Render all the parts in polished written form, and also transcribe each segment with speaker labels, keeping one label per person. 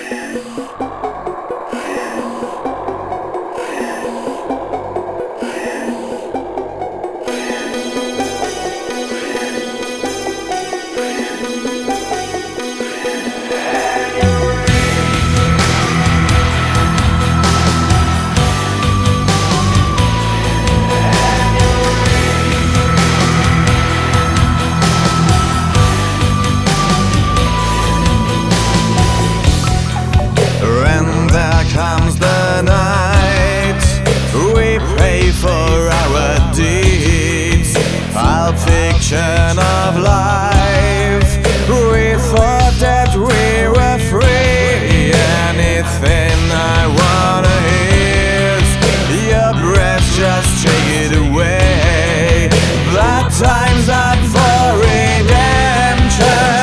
Speaker 1: Comes the night, we pray for our deeds, our fiction of life. We thought that we were free. Anything I wanna hear is your breath, just take it away. That time's up for redemption.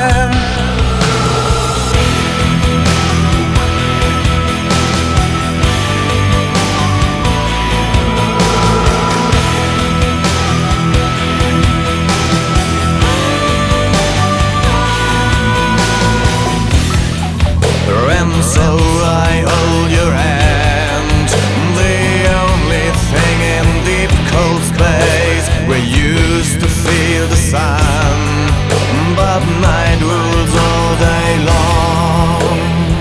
Speaker 1: So I hold your hand, the only thing in deep cold space. We used to feel the sun, but night rules all day long.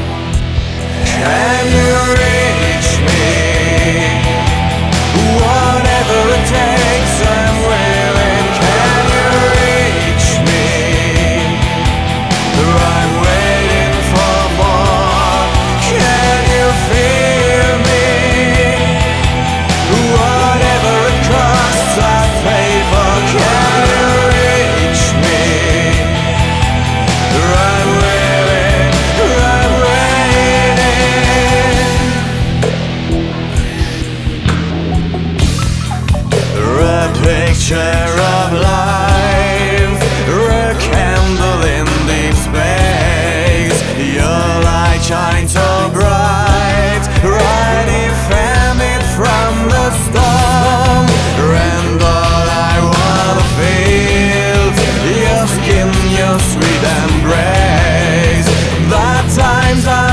Speaker 1: Can you reach me? Whatever it takes, I'm willing. Can you reach me? I'm waiting for more. Can you feel me? Whatever it costs, I pay for. Can you reach me? I'm willing, I'm waiting. A picture of life, a candle in deep space. Your light shines so bright, right defended from the storm. And all I wanna feel, your skin, your sweet embrace. That time's